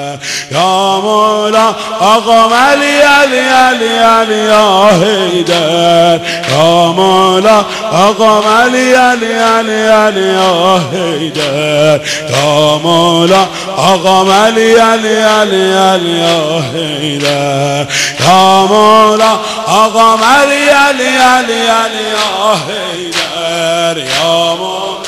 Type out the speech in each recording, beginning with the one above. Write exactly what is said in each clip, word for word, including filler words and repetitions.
یا مولا آقا علی علی علی علی یا حیدر یا مولا آقا علی علی علی علی یا حیدر یا مولا آقا علی علی علی علی یا حیدر یا مولا آقا علی علی علی علی یا حیدر یا مولا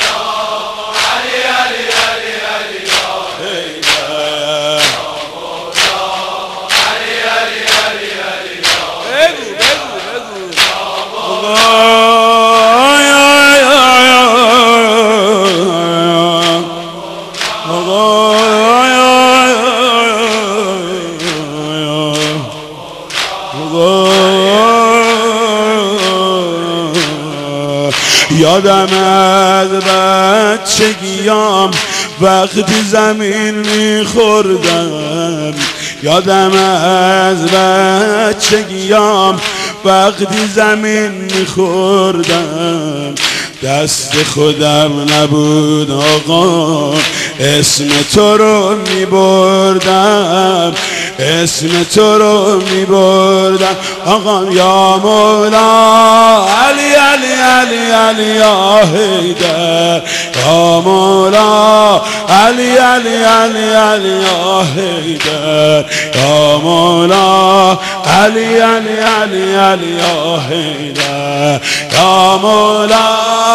یادم از بچگیام وقتی زمین میخوردم یادم از بچگیام وقتی زمین میخوردم دست خودم نبود آقا اسم تو رو میبردم اسم تو رو میبردم آقا یا مولا علی علی علی علی یا حیدر یا مولا علی علی علی علی یا حیدر یا مولا علی علی علی علی یا حیدر یا مولا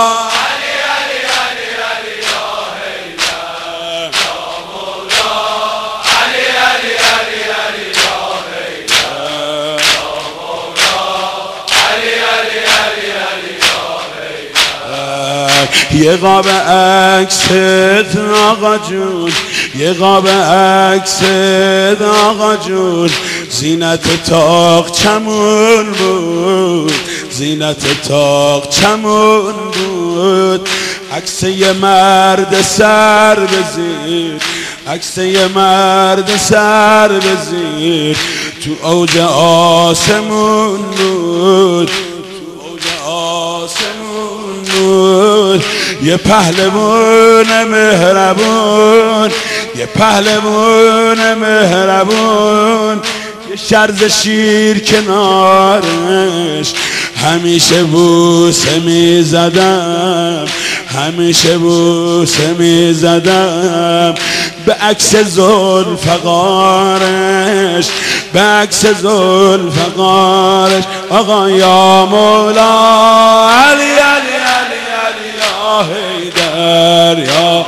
یه قاب عکست آقا جون یه قاب عکست آقا جون زینت تاق چمون بود زینت تاق چمون بود عکس یه مرد سر بزیر عکس یه مرد سر بزیر تو اوج آسمون بود تو اوج آسمون بود یه پهلوان مهربون یه پهلوان مهربون یه شرز شیر کنارش همیشه بوسه می زدم همیشه بوسه می زدم به عکس ذوالفقارش به عکس ذوالفقارش آقا یا مولا علی علی علی علی یا حیدر یا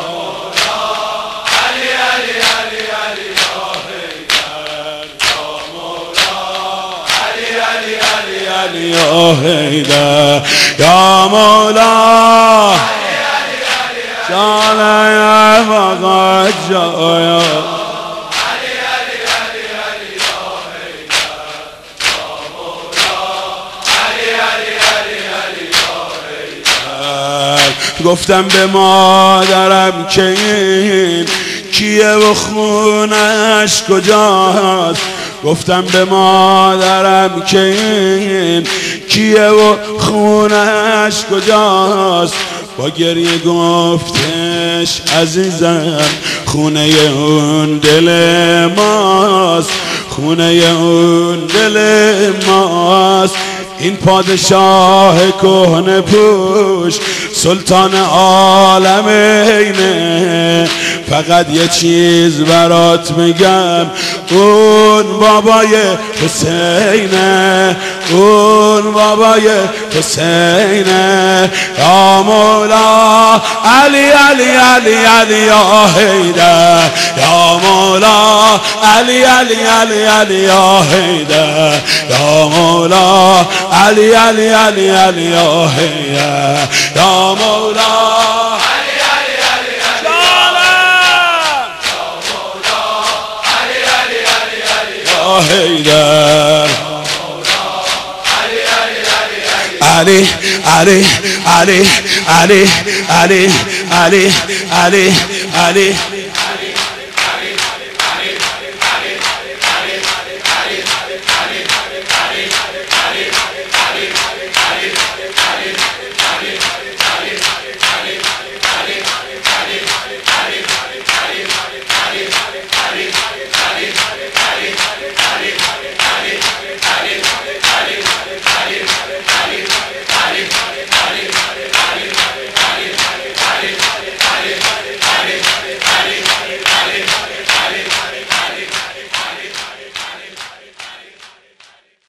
یا حیدر یا مولا جان یا فقط جایا گفتم به مادرم که این کیه و خونش کجاست گفتم به مادرم که این کیه و خونش کجاست با گریه گفتش عزیزم خونه اون دل ماست خونه اون دل ماست این پادشاه کهنه پوش سلطان عالم اینه فقط یه چیز برات میگم اون بابای حسینه اون بابای حسینه یا مولا علی علی علی علی یا حیدر یا مولا علی علی علی علی یا حیدر یا مولا علی علی علی علی یا حیدر یا مولا حیدر علی علی علی علی علی علی علی علی